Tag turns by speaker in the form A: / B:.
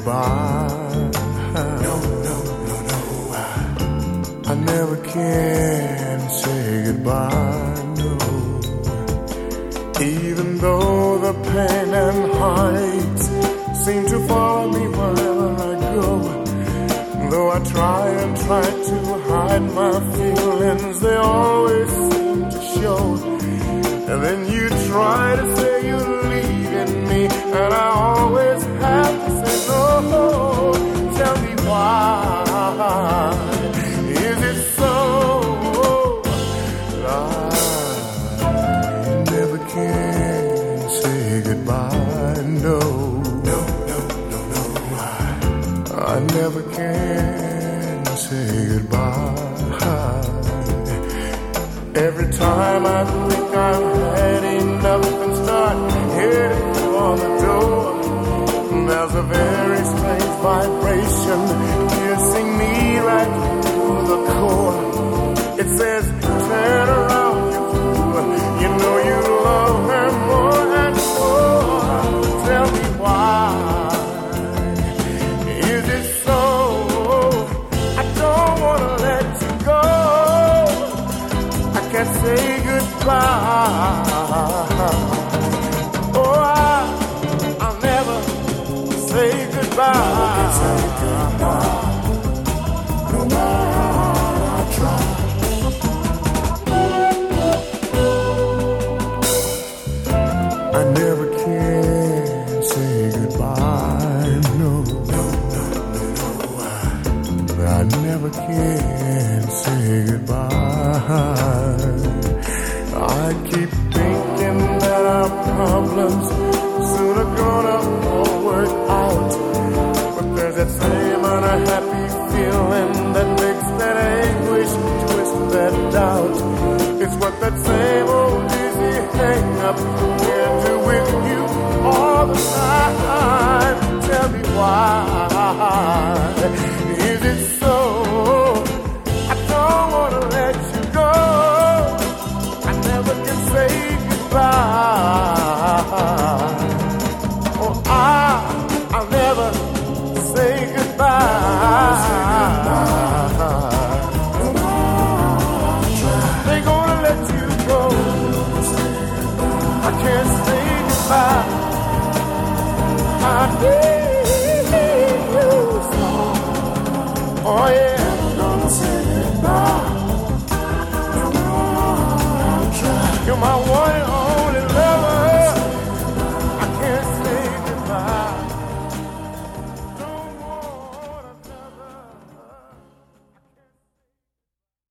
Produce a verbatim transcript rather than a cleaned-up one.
A: goodbye. No, no, no, no. I never can say goodbye, no. Even though the pain and heartaches seem to follow me wherever I go, though I try and try to hide my feelings, they always seem to show. And then you try to say you're leaving me, and I always have to say no. Tell me why is it so that I never can say goodbye? No, no, no, no, no. I never can say goodbye. Every time I think I've had enough and start heading for the door, there's a very strange vibration piercing me right through the core. It says, turn around, you fool. You know you love her more and more. Tell me why is it so? I don't want to let you go. I can't say goodbye. Oh, I, I'll never say goodbye. Say goodbye. No matter I try. I never can say goodbye. No, no, no, no. I never can say goodbye. I keep thinking that our problems soon are gonna all work out, but there's that same unhappy feeling that makes that anguish twist that doubt. It's what that same old dizzy hang-up can do with you all the time. Tell me why is it so? I don't wanna let you go. I never can say goodbye. Oh, I, I'll never say goodbye. They're gonna let you go. I can't say goodbye. I did.